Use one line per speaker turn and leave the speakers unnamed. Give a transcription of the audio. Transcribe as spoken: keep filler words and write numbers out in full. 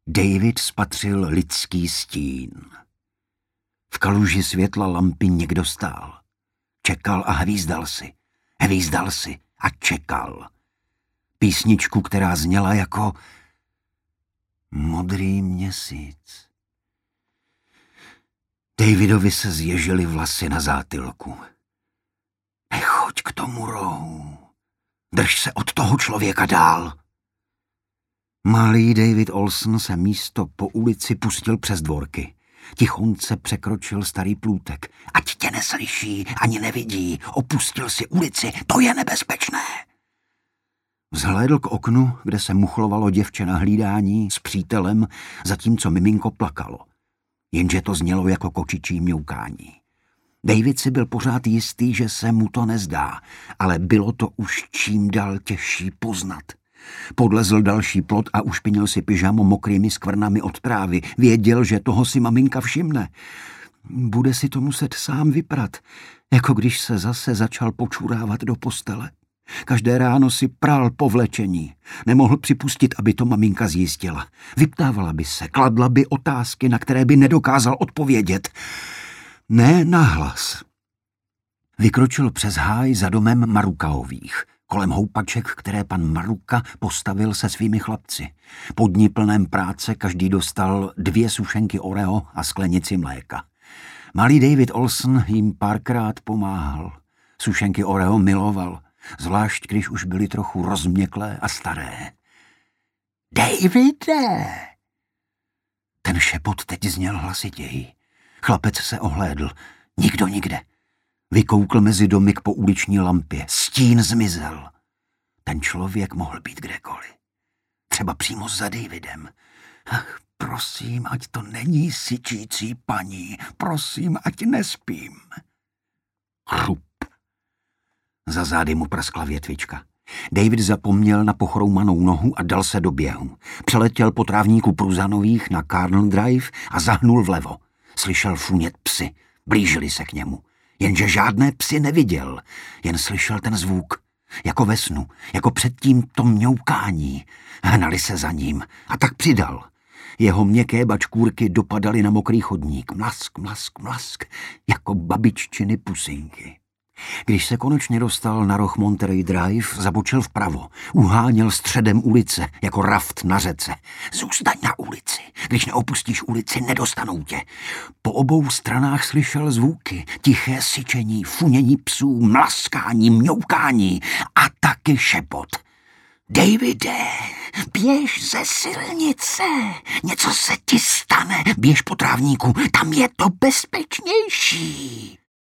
David spatřil lidský stín. V kaluži světla lampy někdo stál. Čekal a hvízdal si. Hvízdal si a čekal. Písničku, která zněla jako Modrý měsíc. Davidovi se zježily vlasy na zátylku. Nechoď k tomu rohu. Drž se od toho člověka dál. Malý David Olson se místo po ulici pustil přes dvorky. Tichonce překročil starý plůtek. Ať tě neslyší, ani nevidí. Opustil si ulici, to je nebezpečné. Vzhlédl k oknu, kde se muchlovalo děvče na hlídání s přítelem, zatímco miminko plakalo. Jenže to znělo jako kočičí mňoukání. David si byl pořád jistý, že se mu to nezdá, ale bylo to už čím dál těžší poznat. Podlezl další plot a ušpinil si pyžamo mokrými skvrnami od trávy. Věděl, že toho si maminka všimne. Bude si to muset sám vyprat, jako když se zase začal počurávat do postele. Každé ráno si prál po vlečení. Nemohl připustit, aby to maminka zjistila. Vyptávala by se, kladla by otázky, na které by nedokázal odpovědět. Ne nahlas. Vykročil přes háj za domem Marukaových, kolem houpaček, které pan Maruka postavil se svými chlapci. Po dni plném práce každý dostal dvě sušenky Oreo a sklenici mléka. Malý David Olson jim párkrát pomáhal. Sušenky Oreo miloval, zvlášť když už byly trochu rozměklé a staré. Davide! Ten šepot teď zněl hlasitěji. Chlapec se ohlédl. Nikdo nikde. Vykoukl mezi domy k pouliční lampě. Stín zmizel. Ten člověk mohl být kdekoliv. Třeba přímo za Davidem. Ach, prosím, ať to není syčící paní. Prosím, ať nespím. Chrup. Za zády mu praskla větvička. David zapomněl na pochroumanou nohu a dal se do běhu. Přeletěl po trávníku Pruzanových na Carnel Drive a zahnul vlevo. Slyšel funět psy. Blížili se k němu. Jenže žádné psy neviděl. Jen slyšel ten zvuk. Jako ve snu. Jako předtím to mňoukání. Hnali se za ním. A tak přidal. Jeho měkké bačkůrky dopadaly na mokrý chodník. Mlask, mlask, mlask. Jako babiččiny pusinky. Když se konečně dostal na roh Monterey Drive, zabočil vpravo. Uháněl středem ulice, jako raft na řece. Zůstaň na ulici. Když neopustíš ulici, nedostanou tě. Po obou stranách slyšel zvuky. Tiché syčení, funění psů, mlaskání, mňoukání a taky šepot. Davide, běž ze silnice. Něco se ti stane. Běž po trávníku, tam je to bezpečnější.